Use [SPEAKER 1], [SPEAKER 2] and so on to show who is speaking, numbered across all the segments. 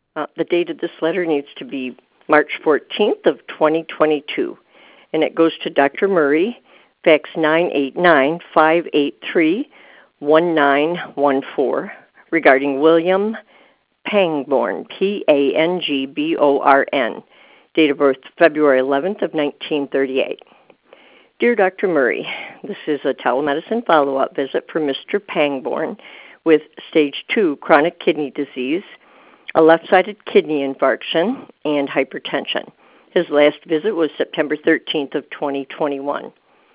[SPEAKER 1] The date of this letter needs to be March 14th of 2022, and it goes to Dr. Murray, fax 989-583-1914, regarding William Pangborn, Pangborn, date of birth February 11th of 1938. Dear Dr. Murray, this is a telemedicine follow-up visit for Mr. Pangborn with stage 2 chronic kidney disease, a left-sided kidney infarction, and hypertension. His last visit was September 13th of 2021.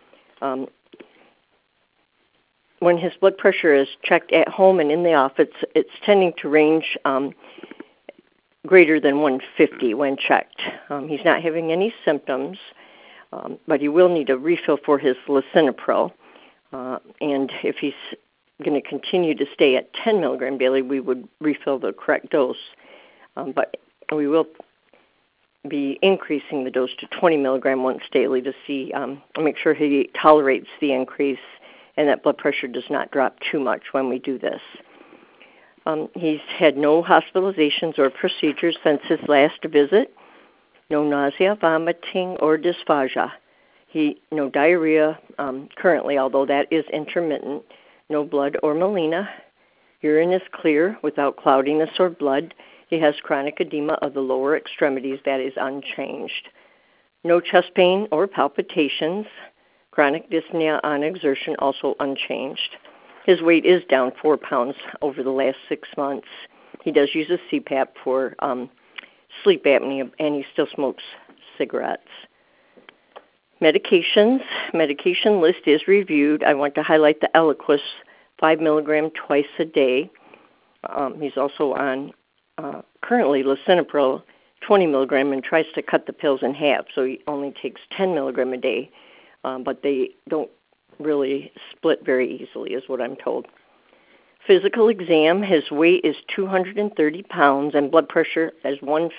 [SPEAKER 1] When his blood pressure is checked at home and in the office, it's tending to range greater than 150 when checked. He's not having any symptoms, but he will need a refill for his lisinopril. And if he's going to continue to stay at 10 milligram daily, we would refill the correct dose. But we will be increasing the dose to 20 milligram once daily to see, make sure he tolerates the increase and that blood pressure does not drop too much when we do this. He's had no hospitalizations or procedures since his last visit, no nausea, vomiting, or dysphagia. No diarrhea currently, although that is intermittent, no blood or melena. Urine is clear without cloudiness or blood. He has chronic edema of the lower extremities that is unchanged. No chest pain or palpitations. Chronic dyspnea on exertion also unchanged. His weight is down 4 pounds over the last 6 months. He does use a CPAP for sleep apnea, and he still smokes cigarettes. Medications. Medication list is reviewed. I want to highlight the Eliquis 5 milligram twice a day. He's also on currently lisinopril 20 milligram and tries to cut the pills in half, so he only takes 10 milligram a day, but they don't really split very easily is what I'm told. Physical exam, his weight is 230 pounds and blood pressure is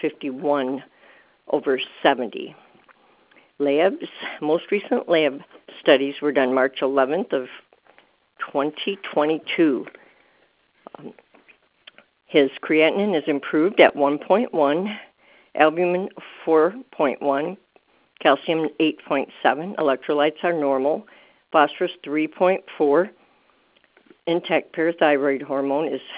[SPEAKER 1] 151/70. Labs, most recent lab studies were done March 11th of 2022. His creatinine is improved at 1.1, albumin 4.1, calcium 8.7, electrolytes are normal, phosphorus 3.4, intact parathyroid hormone is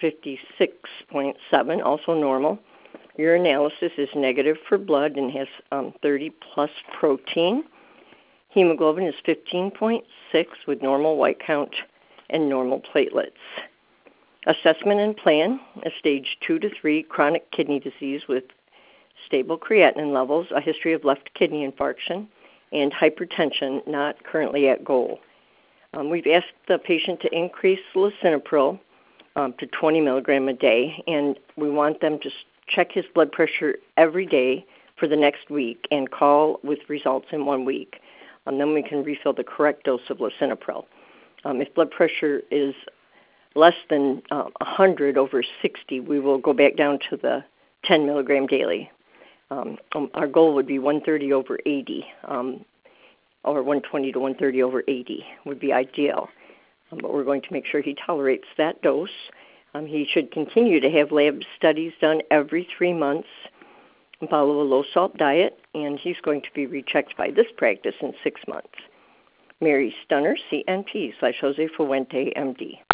[SPEAKER 1] 56.7, also normal. Urinalysis is negative for blood and has 30 plus protein. Hemoglobin is 15.6 with normal white count and normal platelets. Assessment and plan, a stage 2 to 3 chronic kidney disease with stable creatinine levels, a history of left kidney infarction, and hypertension not currently at goal. We've asked the patient to increase lisinopril to 20 milligram a day, and we want them to check his blood pressure every day for the next week and call with results in 1 week. Then we can refill the correct dose of lisinopril. If blood pressure is less than 100/60, we will go back down to the 10 milligram daily. Our goal would be 130/80, or 120 to 130/80 would be ideal. But we're going to make sure he tolerates that dose. He should continue to have lab studies done every 3 months and follow a low-salt diet, and he's going to be rechecked by this practice in 6 months. Mary Stunner, CNP /Jose Fuente, MD.